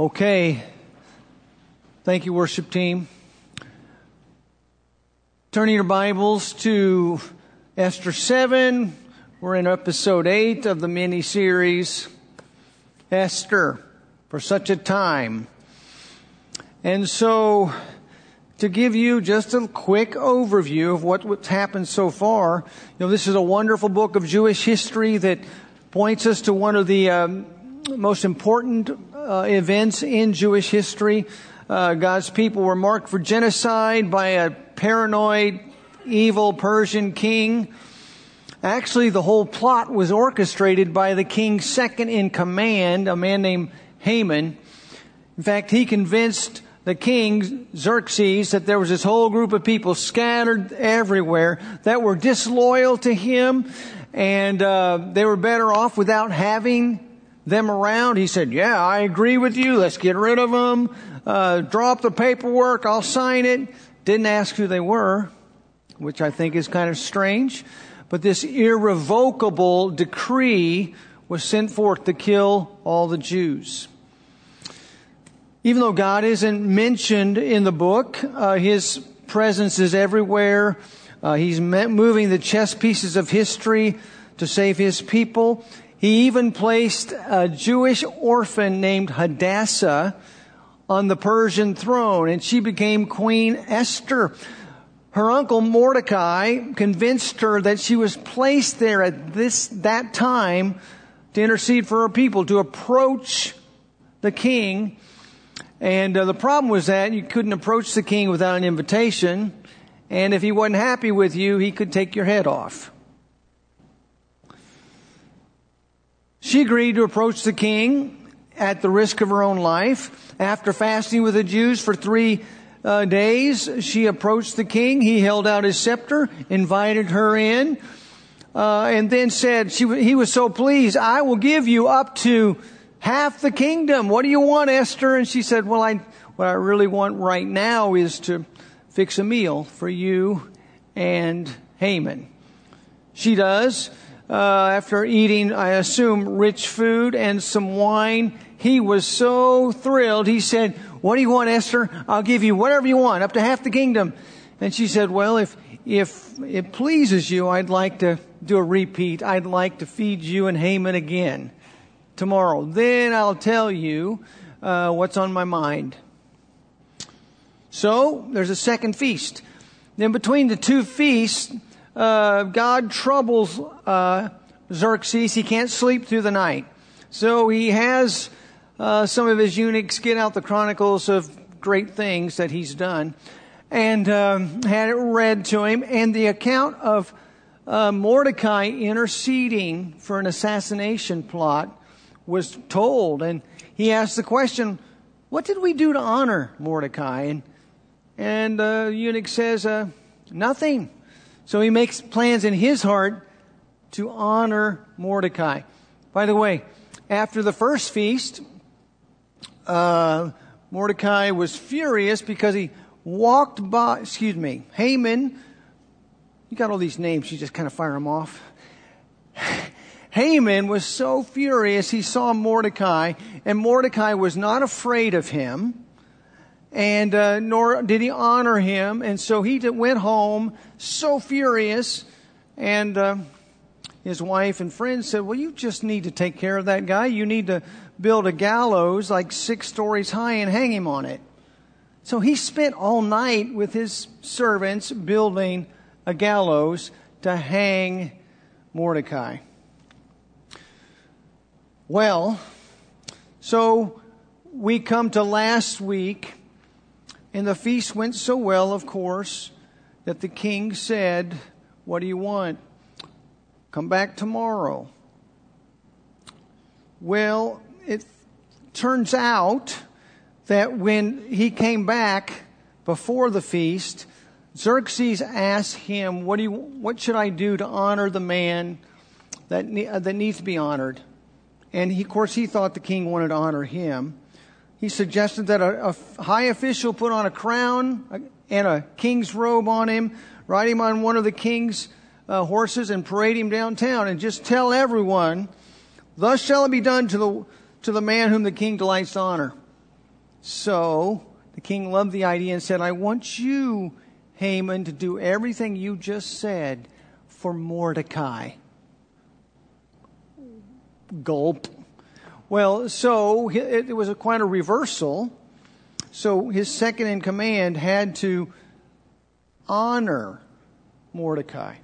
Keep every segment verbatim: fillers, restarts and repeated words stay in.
Okay. Thank you, worship team. Turning your Bibles to Esther seven. We're in episode eight of the mini-series, Esther, for such a time. And so, to give you just a quick overview of what, what's happened so far, you know, this is a wonderful book of Jewish history that points us to one of the um, most important uh, events in Jewish history. Uh, God's people were marked for genocide by a paranoid, evil Persian king. Actually, the whole plot was orchestrated by the king's second in command, a man named Haman. In fact, he convinced the king, Xerxes, that there was this whole group of people scattered everywhere that were disloyal to him, and uh, they were better off without having them around. He said, yeah, I agree with you. Let's get rid of them. Uh, draw up the paperwork. I'll sign it. Didn't ask who they were, which I think is kind of strange. But this irrevocable decree was sent forth to kill all the Jews. Even though God isn't mentioned in the book, uh, His presence is everywhere. Uh, he's moving the chess pieces of history to save His people. He even placed a Jewish orphan named Hadassah on the Persian throne, and she became Queen Esther. Her uncle Mordecai convinced her that she was placed there at this that time to intercede for her people, to approach the king. And uh, the problem was that you couldn't approach the king without an invitation, and if he wasn't happy with you, he could take your head off. She agreed to approach the king at the risk of her own life. After fasting with the Jews for three uh, days, she approached the king. He held out his scepter, invited her in, uh, and then said, she, he was so pleased, I will give you up to half the kingdom. What do you want, Esther? And she said, well, I, what I really want right now is to fix a meal for you and Haman. She does. Uh, after eating, I assume, rich food and some wine, he was so thrilled. He said, what do you want, Esther? I'll give you whatever you want, up to half the kingdom. And she said, well, if, if it pleases you, I'd like to do a repeat. I'd like to feed you and Haman again tomorrow. Then I'll tell you uh, what's on my mind. So there's a second feast. Then between the two feasts, uh, God troubles uh, Xerxes. He can't sleep through the night. So he has uh, some of his eunuchs get out the chronicles of great things that he's done and um, had it read to him. And the account of uh, Mordecai interceding for an assassination plot was told, and he asked the question, what did we do to honor Mordecai? And and uh, eunuch says, uh, nothing. So he makes plans in his heart to honor Mordecai. By the way, after the first feast, uh, Mordecai was furious because he walked by, excuse me, Haman, you got all these names, you just kind of fire them off. Haman was so furious he saw Mordecai, and Mordecai was not afraid of him, and uh, nor did he honor him, and so he went home so furious, and uh, his wife and friends said, well, you just need to take care of that guy. You need to build a gallows like six stories high and hang him on it. So he spent all night with his servants building a gallows to hang Mordecai. Well, so we come to last week, and the feast went so well, of course, that the king said, what do you want? Come back tomorrow. Well, it turns out that when he came back before the feast, Xerxes asked him, what do you, what should I do to honor the man that, that needs to be honored? And he, of course, he thought the king wanted to honor him. He suggested that a, a high official put on a crown and a king's robe on him, ride him on one of the king's uh, horses and parade him downtown and just tell everyone, thus shall it be done to the to the man whom the king delights to honor. So the king loved the idea and said, I want you, Haman, to do everything you just said for Mordecai. Gulp. Well, so it was a, quite a reversal. So his second in command had to honor Mordecai.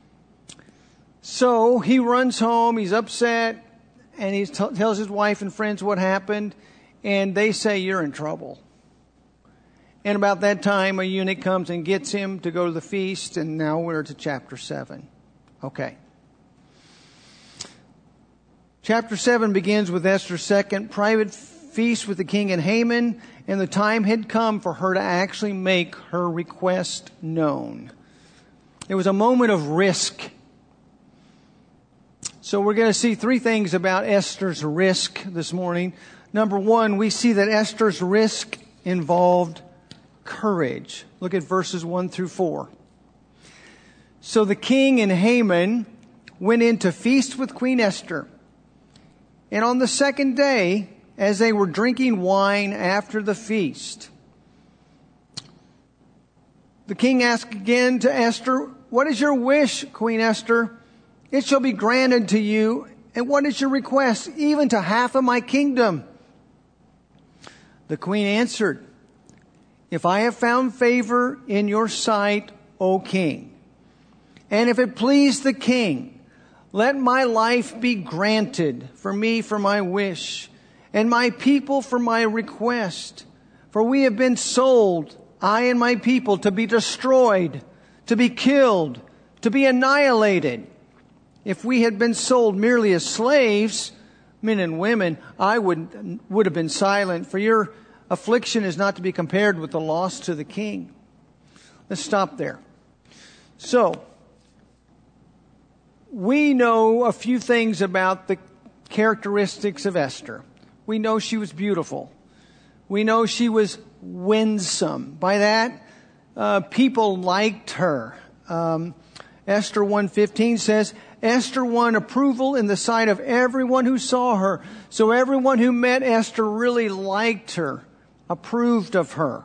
So he runs home, he's upset, and he t- tells his wife and friends what happened, and they say, you're in trouble. And about that time, a eunuch comes and gets him to go to the feast, and now we're to chapter seven. Okay. Chapter seven begins with Esther's second private feast with the king and Haman, and the time had come for her to actually make her request known. It was a moment of risk. So we're going to see three things about Esther's risk this morning. Number one, we see that Esther's risk involved courage. Look at verses one through four. So the king and Haman went in to feast with Queen Esther. And on the second day, as they were drinking wine after the feast, the king asked again to Esther, what is your wish, Queen Esther? It shall be granted to you. And what is your request? Even to half of my kingdom. The queen answered, if I have found favor in your sight, O king, and if it please the king, let my life be granted for me for my wish, and my people for my request. For we have been sold, I and my people, to be destroyed, to be killed, to be annihilated. If we had been sold merely as slaves, men and women, I would, would have been silent, for your affliction is not to be compared with the loss to the king. Let's stop there. So, we know a few things about the characteristics of Esther. We know she was beautiful. We know she was winsome. By that, uh, people liked her. Um, Esther one fifteen says, Esther won approval in the sight of everyone who saw her. So everyone who met Esther really liked her, approved of her.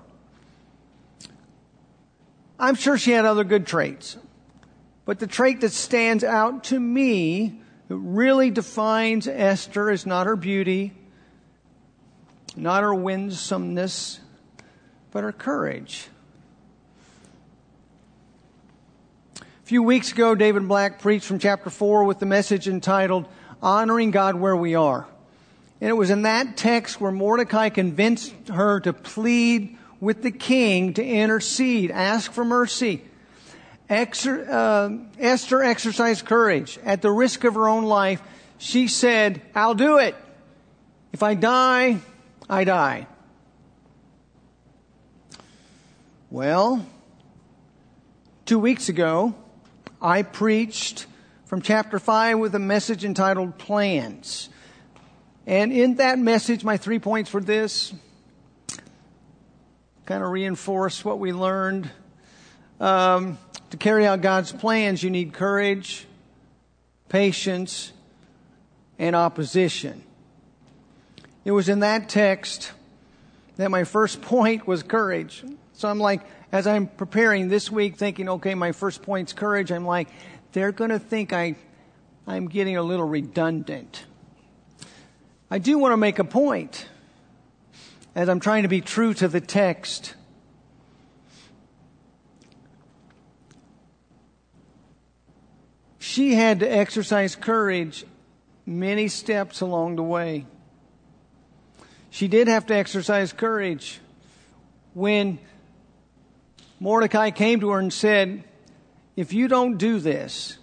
I'm sure she had other good traits. But the trait that stands out to me, that really defines Esther, is not her beauty, not her winsomeness, but her courage. A few weeks ago, David Black preached from chapter four with the message entitled, Honoring God Where We Are. And it was in that text where Mordecai convinced her to plead with the king to intercede, ask for mercy. Exer, uh, Esther exercised courage. At the risk of her own life, she said, I'll do it. If I die, I die. Well, two weeks ago, I preached from chapter five with a message entitled Plans. And in that message, my three points were this. Kind of reinforce what we learned. Um, to carry out God's plans, you need courage, patience, and opposition. It was in that text that my first point was courage. So I'm like, as I'm preparing this week, thinking, okay, my first point's courage, I'm like, they're going to think I, I'm getting a little redundant. I do want to make a point, as I'm trying to be true to the text. She had to exercise courage many steps along the way. She did have to exercise courage when Mordecai came to her and said, if you don't do this,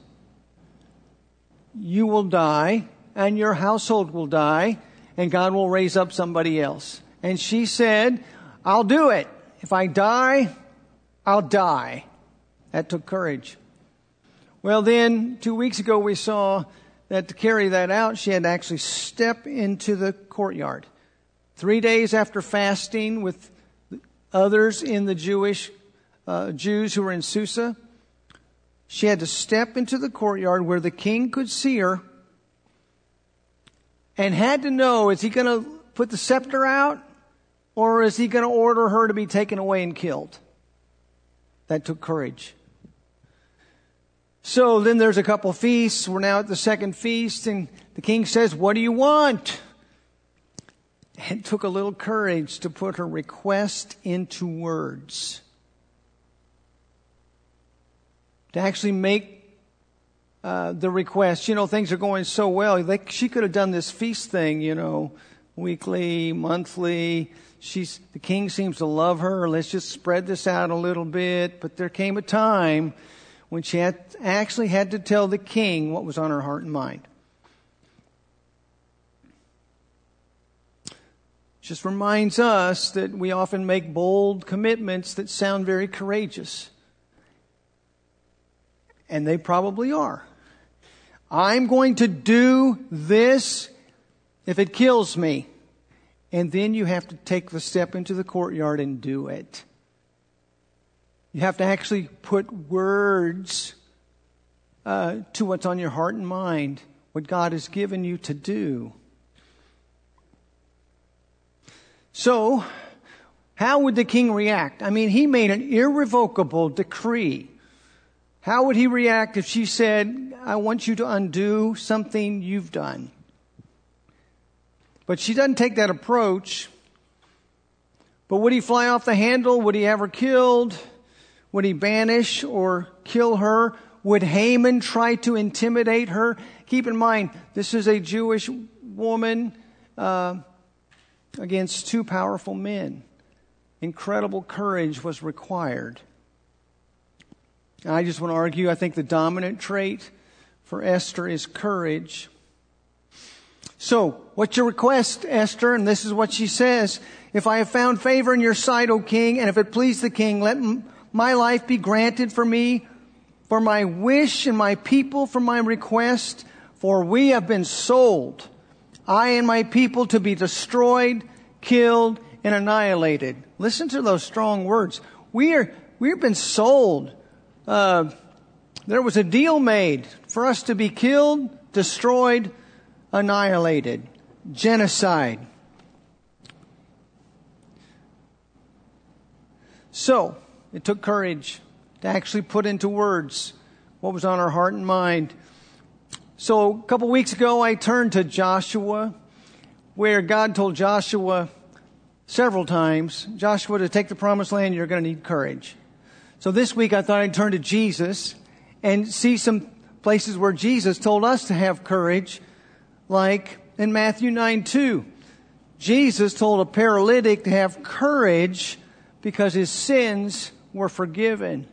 you will die and your household will die and God will raise up somebody else. And she said, I'll do it. If I die, I'll die. That took courage. Well, then, two weeks ago, we saw that to carry that out, she had to actually step into the courtyard. Three days after fasting with others in the Jewish uh, Jews who were in Susa, she had to step into the courtyard where the king could see her and had to know, is he going to put the scepter out? Or is he going to order her to be taken away and killed? That took courage. So then there's a couple feasts. We're now at the second feast, and the king says, "What do you want?" It took a little courage to put her request into words. To actually make uh, the request. You know, things are going so well. Like, she could have done this feast thing, you know, weekly, monthly. She's, the king seems to love her. Let's just spread this out a little bit. But there came a time when she had, actually had to tell the king what was on her heart and mind. Just reminds us that we often make bold commitments that sound very courageous. And they probably are. I'm going to do this if it kills me. And then you have to take the step into the courtyard and do it. You have to actually put words uh, to what's on your heart and mind, what God has given you to do. So, how would the king react? I mean, he made an irrevocable decree. How would he react if she said, "I want you to undo something you've done"? But she doesn't take that approach. But would he fly off the handle? Would he have her killed? Would he banish or kill her? Would Haman try to intimidate her? Keep in mind, this is a Jewish woman uh, against two powerful men. Incredible courage was required. And I just want to argue, I think the dominant trait for Esther is courage. So, what's your request, Esther? And this is what she says. "If I have found favor in your sight, O king, and if it please the king, let m- my life be granted for me, for my wish and my people for my request, for we have been sold, I and my people, to be destroyed, killed, and annihilated." Listen to those strong words. We are, we've been sold. Uh, there was a deal made for us to be killed, destroyed, annihilated. Genocide. So, it took courage to actually put into words what was on our heart and mind. So, a couple weeks ago, I turned to Joshua, where God told Joshua several times, "Joshua, to take the promised land, you're going to need courage." So this week, I thought I'd turn to Jesus and see some places where Jesus told us to have courage, like in Matthew nine two. Jesus told a paralytic to have courage because his sins were forgiven.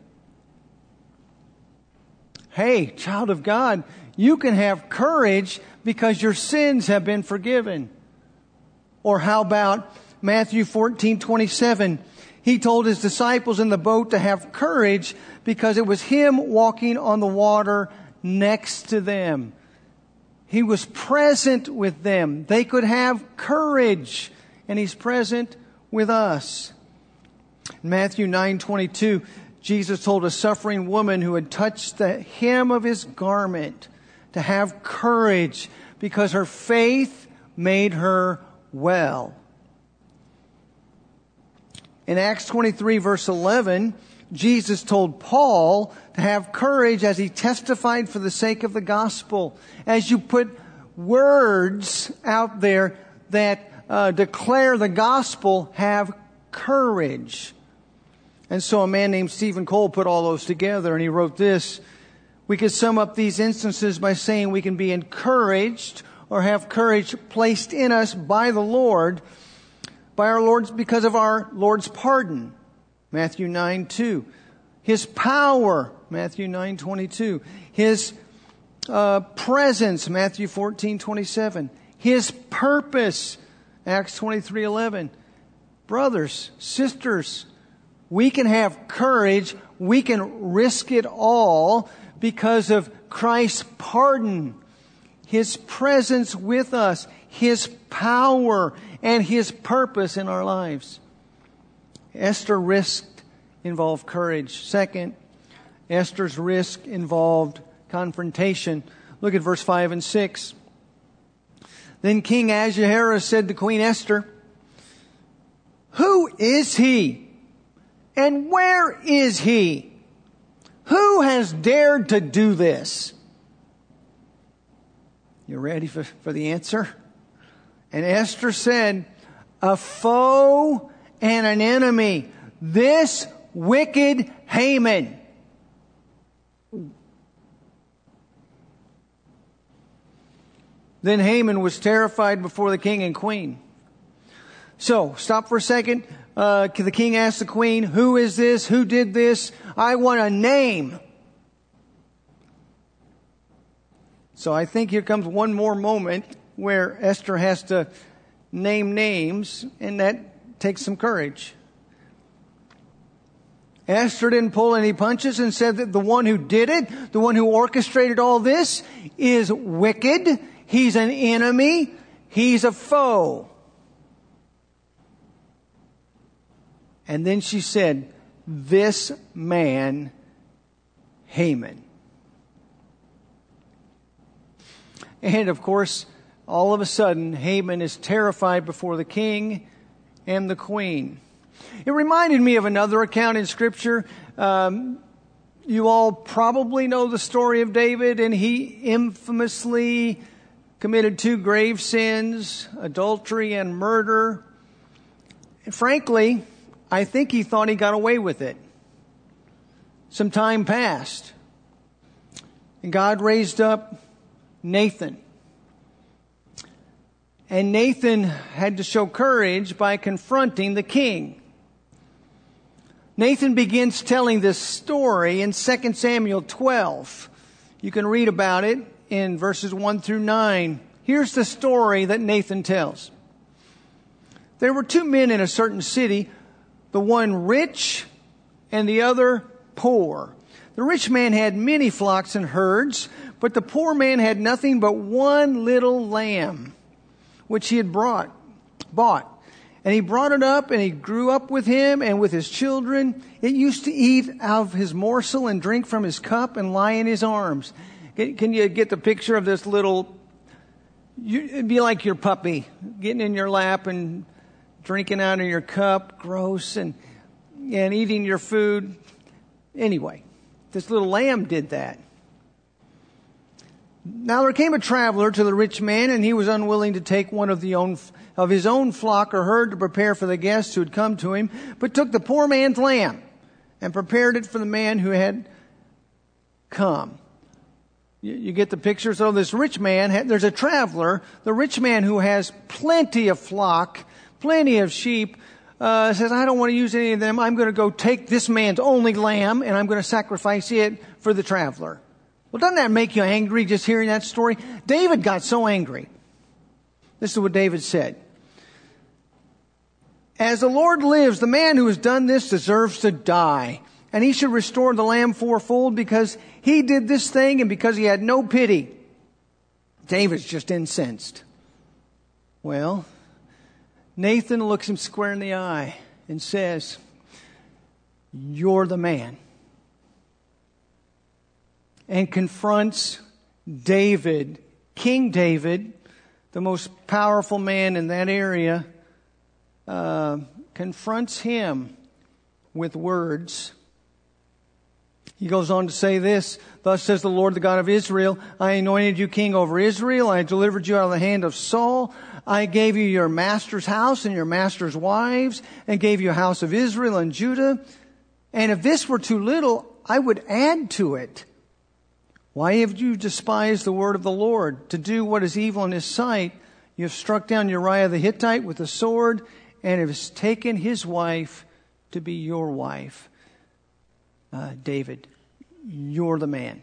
Hey, child of God, you can have courage because your sins have been forgiven. Or how about Matthew fourteen twenty-seven? He told his disciples in the boat to have courage because it was him walking on the water next to them. He was present with them. They could have courage, and he's present with us. In Matthew nine twenty-two, Jesus told a suffering woman who had touched the hem of his garment to have courage because her faith made her well. In Acts twenty-three, verse eleven, Jesus told Paul to have courage as he testified for the sake of the gospel. As you put words out there that uh, declare the gospel, have courage. And so a man named Stephen Cole put all those together, and he wrote this: we could sum up these instances by saying we can be encouraged or have courage placed in us by the Lord, by our Lord's, because of our Lord's pardon, Matthew nine two. His power, Matthew nine twenty-two. His uh, presence, Matthew fourteen twenty-seven. His purpose, Acts twenty-three eleven. Brothers, sisters, we can have courage. We can risk it all because of Christ's pardon, His presence with us, His power, and His purpose in our lives. Esther risked involved courage. Second, Esther's risk involved confrontation. Look at verse five and six. Then King Ahasuerus said to Queen Esther, is he? And where is he? Who has dared to do this? You ready for, for the answer? And Esther said, a foe and an enemy, this wicked Haman. Then Haman was terrified before the king and queen. So, stop for a second. Uh, the king asked the queen, who is this? Who did this? I want a name. So I think here comes one more moment where Esther has to name names, and that takes some courage. Esther didn't pull any punches and said that the one who did it, the one who orchestrated all this, is wicked. He's an enemy. He's a foe. And then she said, this man, Haman. And of course, all of a sudden, Haman is terrified before the king and the queen. It reminded me of another account in Scripture. Um, you all probably know the story of David, and he infamously committed two grave sins, adultery and murder. And frankly, I think he thought he got away with it. Some time passed, and God raised up Nathan. And Nathan had to show courage by confronting the king. Nathan begins telling this story in Second Samuel twelve. You can read about it in verses one through nine. Here's the story that Nathan tells. There were two men in a certain city, the one rich and the other poor. The rich man had many flocks and herds, but the poor man had nothing but one little lamb, which he had brought, bought. And he brought it up, and he grew up with him and with his children. It used to eat out of his morsel and drink from his cup and lie in his arms. Can you get the picture of this little, you, it'd be like your puppy getting in your lap and drinking out of your cup, gross, and, and eating your food. Anyway, this little lamb did that. Now there came a traveler to the rich man, and he was unwilling to take one of the own of his own flock or herd to prepare for the guests who had come to him, but took the poor man's lamb and prepared it for the man who had come. You, you get the picture? So this rich man, had, there's a traveler, the rich man who has plenty of flock, plenty of sheep, uh, says, I don't want to use any of them. I'm going to go take this man's only lamb, and I'm going to sacrifice it for the traveler. Well, doesn't that make you angry just hearing that story? David got so angry. This is what David said. As the Lord lives, the man who has done this deserves to die. And he should restore the lamb fourfold because he did this thing and because he had no pity. David's just incensed. Well, Nathan looks him square in the eye and says, you're the man. And confronts David, King David, the most powerful man in that area, uh, confronts him with words. He goes on to say this, thus says the Lord, the God of Israel, I anointed you king over Israel. I delivered you out of the hand of Saul. I gave you your master's house and your master's wives and gave you a house of Israel and Judah. And if this were too little, I would add to it. Why have you despised the word of the Lord to do what is evil in his sight? You have struck down Uriah the Hittite with a sword and have taken his wife to be your wife. Uh, David, you're the man.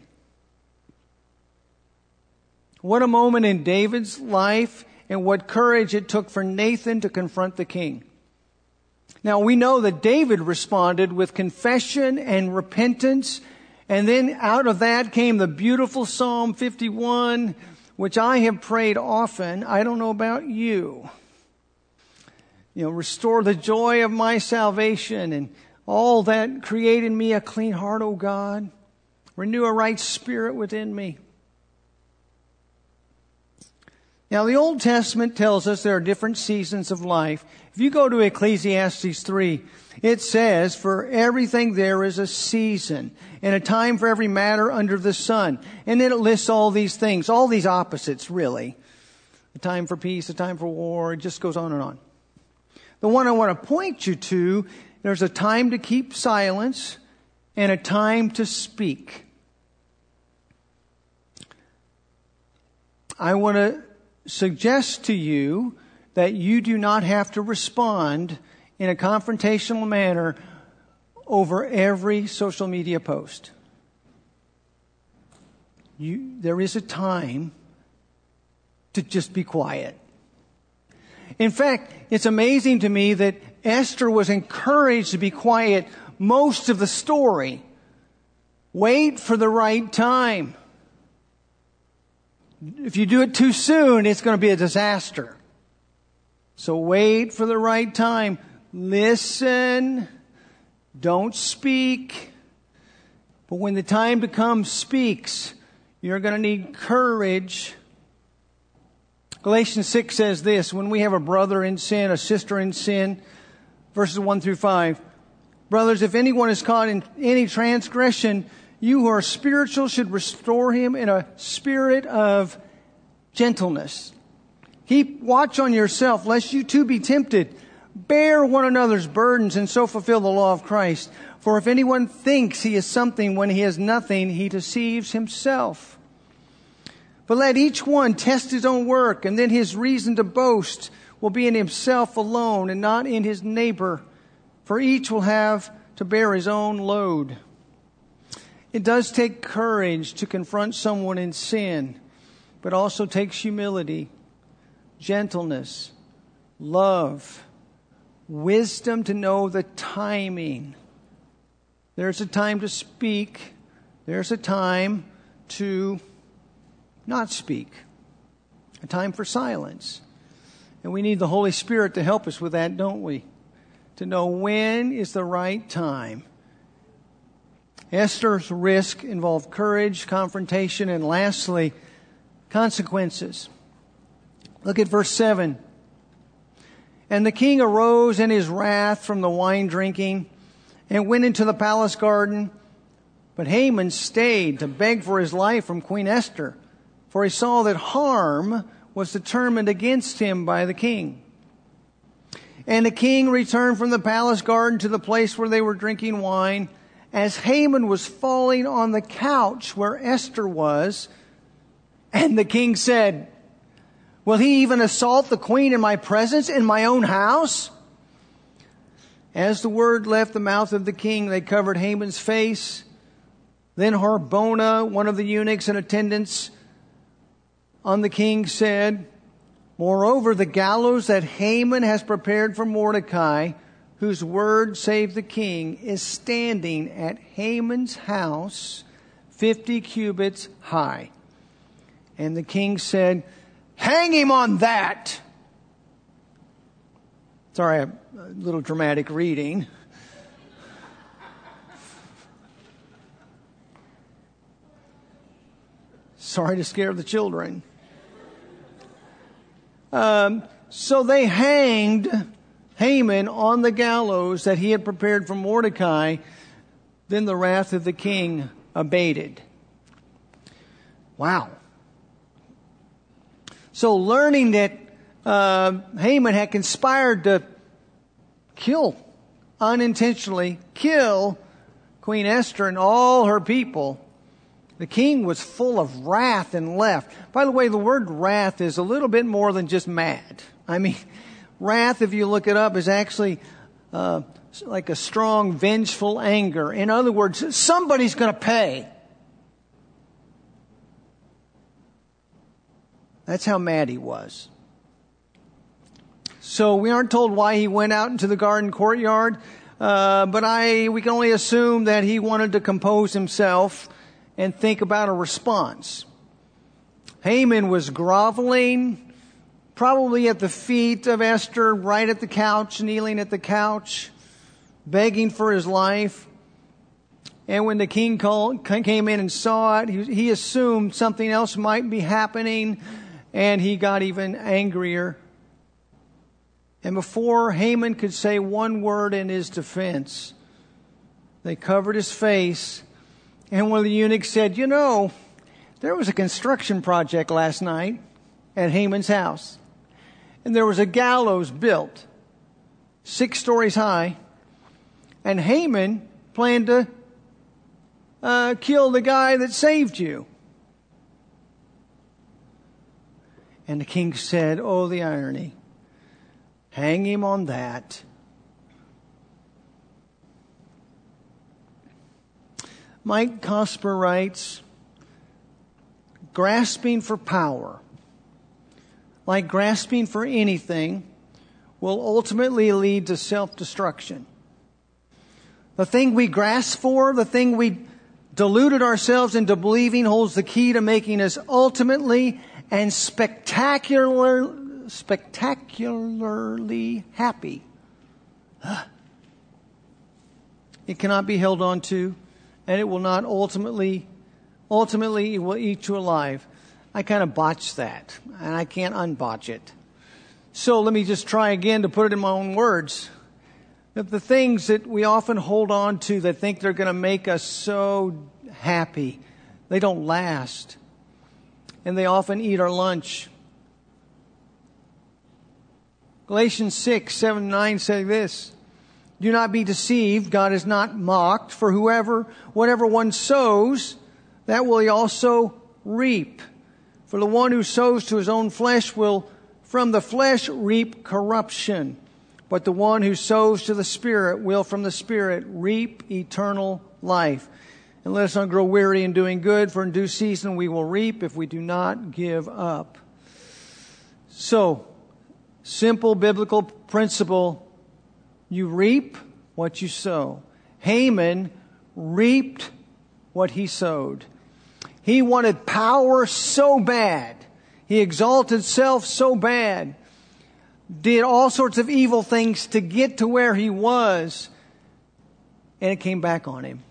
What a moment in David's life, and what courage it took for Nathan to confront the king. Now we know that David responded with confession and repentance. And then out of that came the beautiful Psalm fifty-one, which I have prayed often. I don't know about you. You know, restore the joy of my salvation and all that. Create in me a clean heart, O God. Renew a right spirit within me. Now, the Old Testament tells us there are different seasons of life. If you go to Ecclesiastes three, it says, for everything there is a season and a time for every matter under the sun. And then it lists all these things, all these opposites, really. A time for peace, a time for war. It just goes on and on. The one I want to point you to, there's a time to keep silence and a time to speak. I want to suggest to you that you do not have to respond in a confrontational manner over every social media post. You, there is a time to just be quiet. In fact, it's amazing to me that Esther was encouraged to be quiet most of the story. Wait for the right time. If you do it too soon, it's going to be a disaster. So wait for the right time. Listen. Don't speak. But when the time to come speaks, you're going to need courage. Galatians six says this, when we have a brother in sin, a sister in sin, verses one through five. Brothers, if anyone is caught in any transgression, you who are spiritual should restore him in a spirit of gentleness. Keep watch on yourself, lest you too be tempted. Bear one another's burdens and so fulfill the law of Christ. For if anyone thinks he is something when he is nothing, he deceives himself. But let each one test his own work, and then his reason to boast will be in himself alone and not in his neighbor. For each will have to bear his own load. It does take courage to confront someone in sin, but also takes humility, gentleness, love, wisdom to know the timing. There's a time to speak. There's a time to not speak. A time for silence. And we need the Holy Spirit to help us with that, don't we? To know when is the right time. Esther's risk involved courage, confrontation, and lastly, consequences. Look at verse seven. And the king arose in his wrath from the wine drinking and went into the palace garden. But Haman stayed to beg for his life from Queen Esther, for he saw that harm was determined against him by the king. And the king returned from the palace garden to the place where they were drinking wine. As Haman was falling on the couch where Esther was, and the king said, will he even assault the queen in my presence, in my own house? As the word left the mouth of the king, they covered Haman's face. Then Harbona, one of the eunuchs in attendance on the king, said, moreover, the gallows that Haman has prepared for Mordecai, whose word saved the king, is standing at Haman's house, fifty cubits high. And the king said, hang him on that. Sorry, a little dramatic reading. Sorry to scare the children. Um, so they hanged Haman on the gallows that he had prepared for Mordecai. Then the wrath of the king abated. Wow. So learning that uh, Haman had conspired to kill, unintentionally kill Queen Esther and all her people, the king was full of wrath and left. By the way, the word wrath is a little bit more than just mad. I mean, wrath, if you look it up, is actually uh, like a strong, vengeful anger. In other words, somebody's going to pay. That's how mad he was. So we aren't told why he went out into the garden courtyard, uh, but I we can only assume that he wanted to compose himself and think about a response. Haman was groveling, probably at the feet of Esther, right at the couch, kneeling at the couch, begging for his life. And when the king called, came in and saw it, he, he assumed something else might be happening. And he got even angrier. And before Haman could say one word in his defense, they covered his face. And one of the eunuchs said, you know, there was a construction project last night at Haman's house. And there was a gallows built six stories high. And Haman planned to uh, kill the guy that saved you. And the king said, oh, the irony. Hang him on that. Mike Cosper writes, grasping for power, like grasping for anything, will ultimately lead to self-destruction. The thing we grasp for, the thing we deluded ourselves into believing holds the key to making us ultimately and spectacular, spectacularly happy. It cannot be held on to, and it will not ultimately, ultimately it will eat you alive. I kind of botched that, and I can't unbotch it. So let me just try again to put it in my own words. That the things that we often hold on to that think they're going to make us so happy, they don't last. And they often eat our lunch. Galatians six, seven, nine say this. Do not be deceived. God is not mocked. For whoever, whatever one sows, that will he also reap. For the one who sows to his own flesh will from the flesh reap corruption. But the one who sows to the Spirit will from the Spirit reap eternal life. And let us not grow weary in doing good, for in due season we will reap if we do not give up. So, simple biblical principle. You reap what you sow. Haman reaped what he sowed. He wanted power so bad. He exalted self so bad. Did all sorts of evil things to get to where he was. And it came back on him.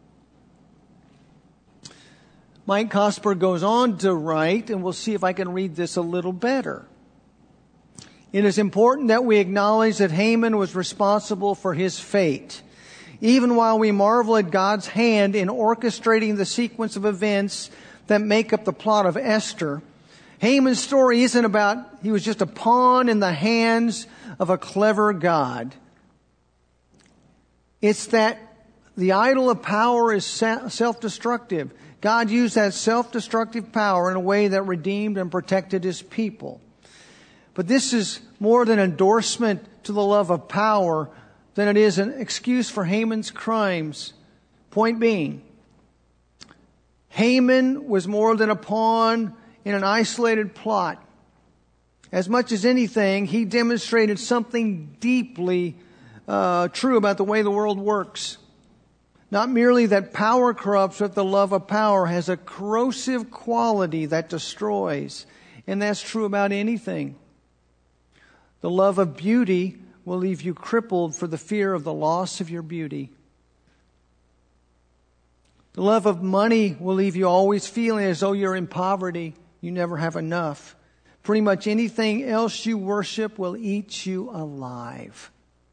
Mike Cosper goes on to write, and we'll see if I can read this a little better. It is important that we acknowledge that Haman was responsible for his fate. Even while we marvel at God's hand in orchestrating the sequence of events that make up the plot of Esther, Haman's story isn't about he was just a pawn in the hands of a clever God. It's that the idol of power is self-destructive. God used that self-destructive power in a way that redeemed and protected his people. But this is more than endorsement to the love of power than it is an excuse for Haman's crimes. Point being, Haman was more than a pawn in an isolated plot. As much as anything, he demonstrated something deeply uh, true about the way the world works. Not merely that power corrupts, but the love of power has a corrosive quality that destroys. And that's true about anything. The love of beauty will leave you crippled for the fear of the loss of your beauty. The love of money will leave you always feeling as though you're in poverty. You never have enough. Pretty much anything else you worship will eat you alive.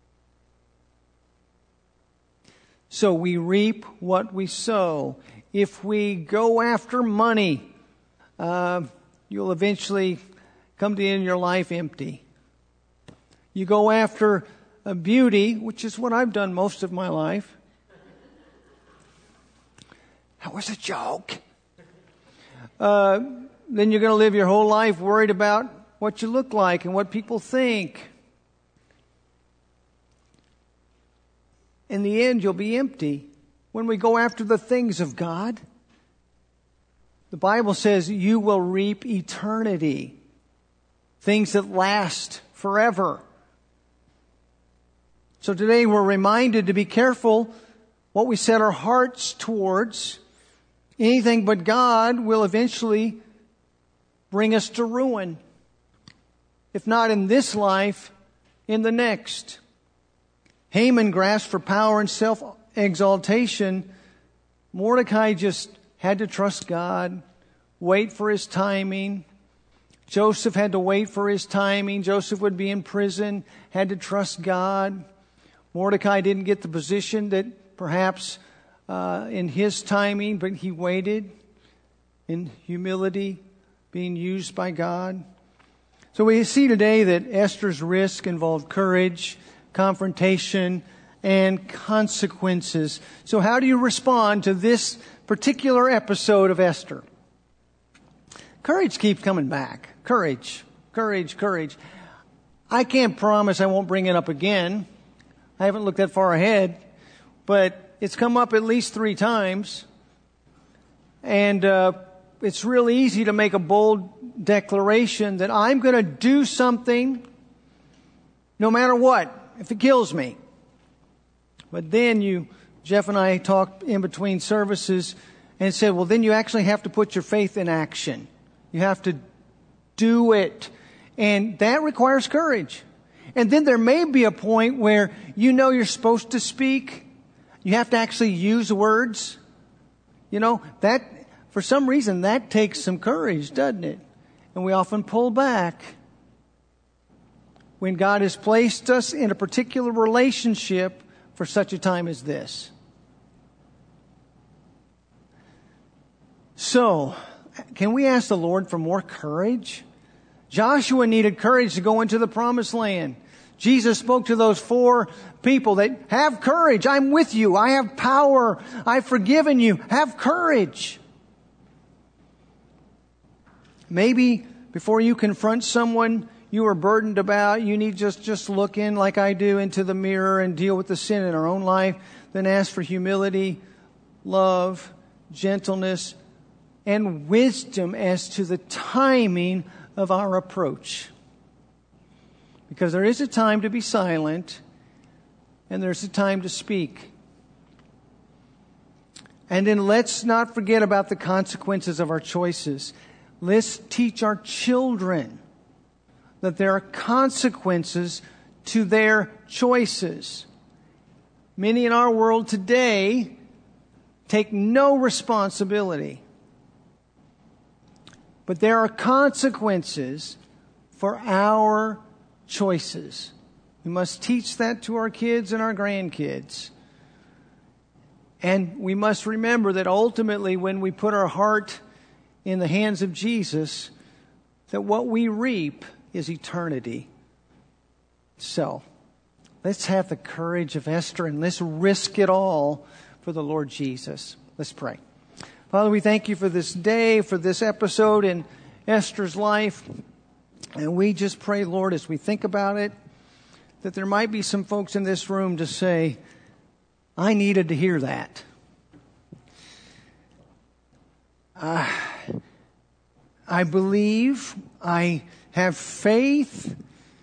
So we reap what we sow. If we go after money, uh, you'll eventually come to the end of your life empty. You go after uh, beauty, which is what I've done most of my life. That was a joke. Uh, then you're going to live your whole life worried about what you look like and what people think. In the end, you'll be empty. When we go after the things of God, the Bible says you will reap eternity. Things that last forever. So today we're reminded to be careful what we set our hearts towards. Anything but God will eventually bring us to ruin. If not in this life, in the next. Haman grasped for power and self-exaltation. Mordecai just had to trust God, wait for his timing, Joseph had to wait for his timing. Joseph would be in prison, had to trust God. Mordecai didn't get the position that perhaps uh, in his timing, but he waited in humility, being used by God. So we see today that Esther's risk involved courage, confrontation, and consequences. So how do you respond to this particular episode of Esther? Courage keeps coming back. Courage, courage, courage. I can't promise I won't bring it up again. I haven't looked that far ahead, but it's come up at least three times. And uh, it's really easy to make a bold declaration that I'm going to do something no matter what, if it kills me. But then you, Jeff and I talked in between services and said, well, then you actually have to put your faith in action. You have to do it. And that requires courage. And then there may be a point where you know you're supposed to speak. You have to actually use words. You know, that, for some reason, that takes some courage, doesn't it? And we often pull back when God has placed us in a particular relationship for such a time as this. So, can we ask the Lord for more courage? Joshua needed courage to go into the promised land. Jesus spoke to those four people that have courage. I'm with you. I have power. I've forgiven you. Have courage. Maybe before you confront someone you are burdened about, you need just, just look in like I do into the mirror and deal with the sin in our own life. Then ask for humility, love, gentleness, and wisdom as to the timing of our approach. Because there is a time to be silent and there's a time to speak. And then let's not forget about the consequences of our choices. Let's teach our children that there are consequences to their choices. Many in our world today take no responsibility. But there are consequences for our choices. We must teach that to our kids and our grandkids. And we must remember that ultimately when we put our heart in the hands of Jesus, that what we reap is eternity. So, let's have the courage of Esther and let's risk it all for the Lord Jesus. Let's pray. Father, we thank you for this day, for this episode in Esther's life. And we just pray, Lord, as we think about it, that there might be some folks in this room to say, I needed to hear that. Uh, I believe, I have faith,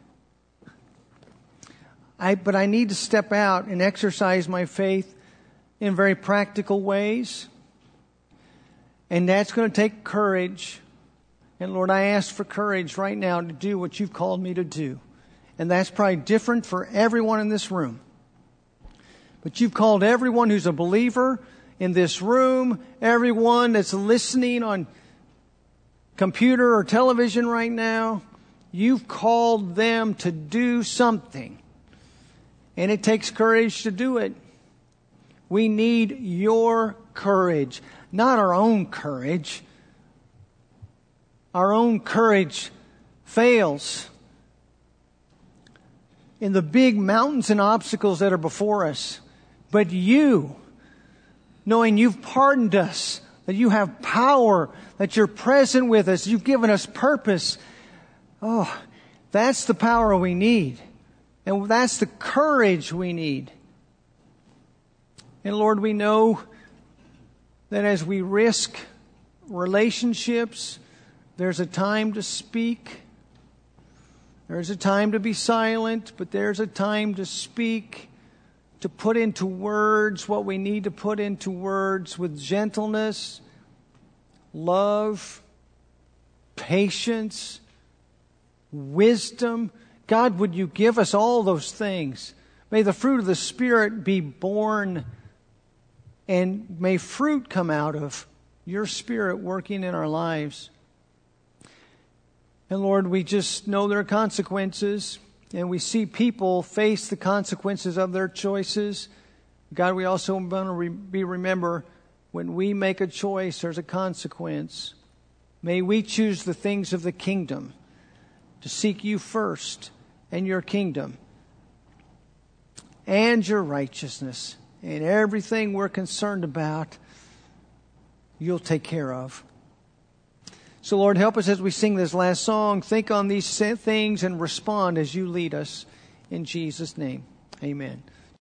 I, but I need to step out and exercise my faith in very practical ways. And that's going to take courage. And Lord, I ask for courage right now to do what you've called me to do. And that's probably different for everyone in this room. But you've called everyone who's a believer in this room, everyone that's listening on computer or television right now, you've called them to do something. And it takes courage to do it. We need your courage, not our own courage. Our own courage fails in the big mountains and obstacles that are before us. But you, knowing you've pardoned us, that you have power, that you're present with us, you've given us purpose. Oh, that's the power we need. And that's the courage we need. And Lord, we know that as we risk relationships, there's a time to speak. There's a time to be silent, but there's a time to speak, to put into words what we need to put into words with gentleness, love, patience, wisdom. God, would you give us all those things? May the fruit of the Spirit be born, and may fruit come out of your Spirit working in our lives. And Lord, we just know there are consequences, and we see people face the consequences of their choices. God, we also want to re- be remember when we make a choice, there's a consequence. May we choose the things of the kingdom, to seek you first and your kingdom and your righteousness, and everything we're concerned about, you'll take care of. So Lord, help us as we sing this last song. Think on these things and respond as you lead us. In Jesus' name, amen.